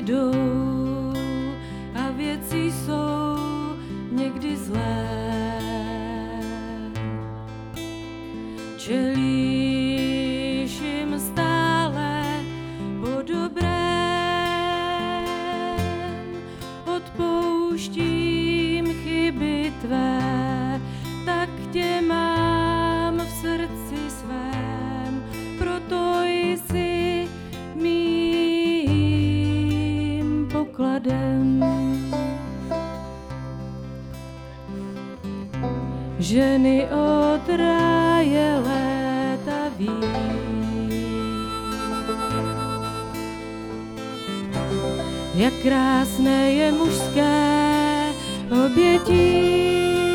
jdou a věci jsou někdy zlé. Čelíš jim stále po dobrém, odpouštím chyby tvé, tak tě mám v srdci svém, proto jsi mým pokladem. Ženy od ráje létaví, jak krásné je mužské obětí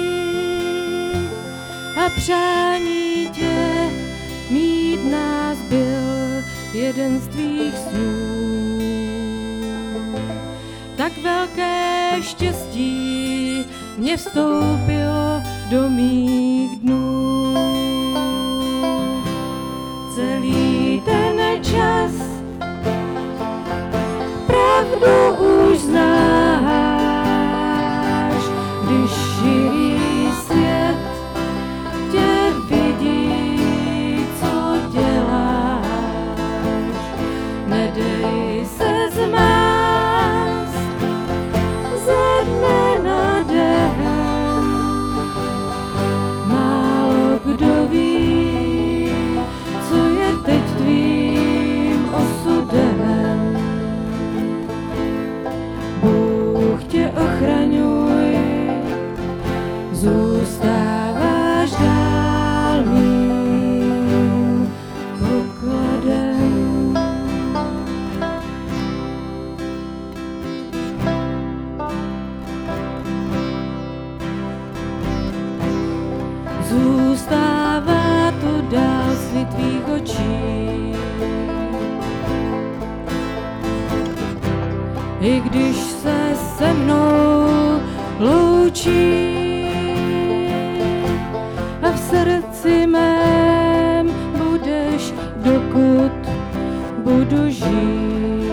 a přání tě mít nás byl jeden z tvých snů. Tak velké štěstí mě vstoupilo do mých dnů. Celý ten čas pravdu už znáš, když širý svět tě vidí, co děláš. Nedej se zmást ze dne na den, málo kdo ví, co je teď tvým osudem. Bůh tě ochraňuj, zůstáváš dál mým pokladem. Zůstává to dál svět tvých očí, i když se se mnou loučí a v srdci mém budeš, dokud budu žít.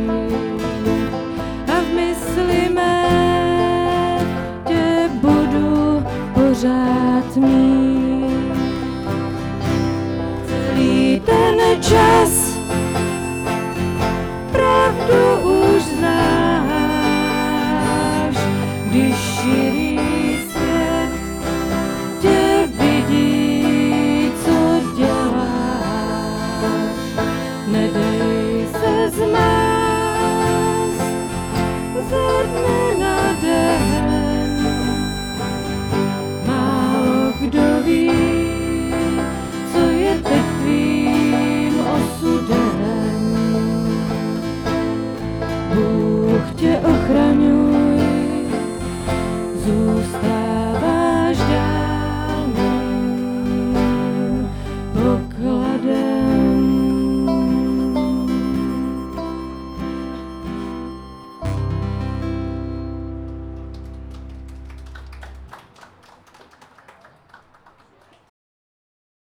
A v mysli mé tě budu pořád mít. Celý ten čas